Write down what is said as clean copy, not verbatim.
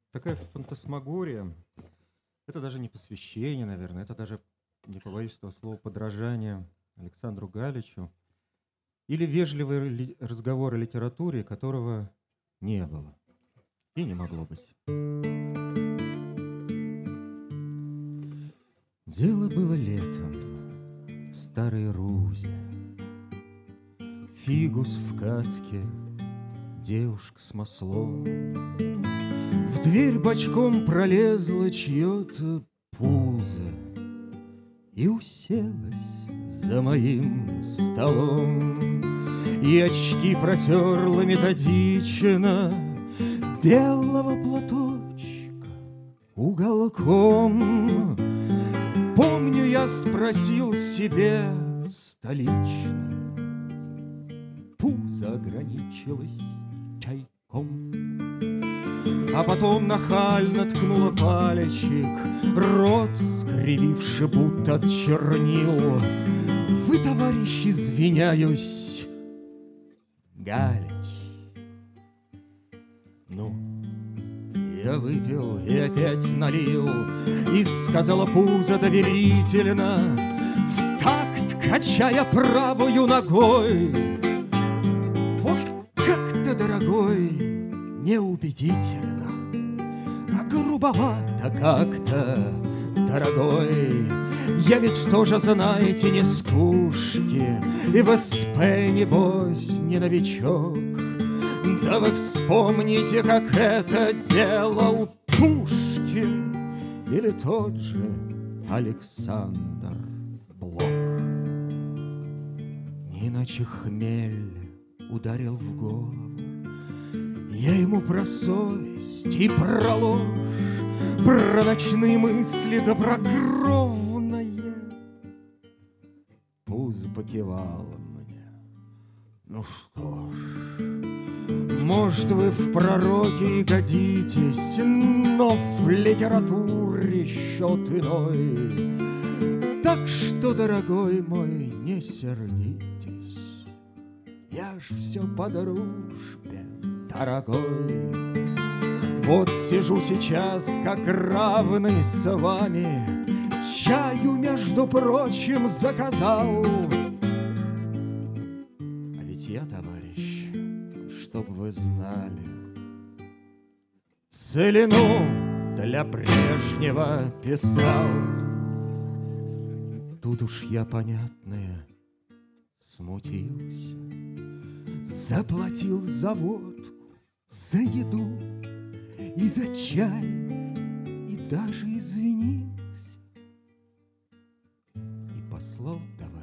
такая фантасмагория. Это даже не посвящение, наверное, это даже, не побоюсь этого слова, подражание Александру Галичу или вежливый разговор о литературе, которого не было и не могло быть. Дело было летом в Старой Рузе. Фигус в катке, девушка с маслом. В дверь бочком пролезла чье-то пузо и уселась за моим столом. И очки протерла методично белого платочка уголком. Помню, я спросил себе столично, пузо ограничилось чайком. А потом нахально ткнула палечек, рот скрививши будто от чернил. Вы, товарищи, извиняюсь, Галич. Ну, я выпил и опять налил, и сказала пузо доверительно, в такт качая правою ногой: вот как-то, дорогой, неубедительно, а грубовато как-то, дорогой. Я ведь тоже, знаете, не скушки, и в СП, небось, не новичок. Да вы вспомните, как это делал Пушкин или тот же Александр Блок. Не иначе хмель ударил в голову. Я ему про совесть и про ложь, про ночные мысли да про кровное. Пузо покивало мне. Ну что ж, может, вы в пророке и годитесь, но в литературе счет иной. Так что, дорогой мой, не сердитесь, я ж все по дружбе, дорогой. Вот сижу сейчас, как равный с вами, чаю, между прочим, заказал. А ведь я, товарищ, чтоб вы знали, целину для прежнего писал. Тут уж я, понятное, смутился, заплатил за водку, за еду и за чай, и даже извинился, и послал товарища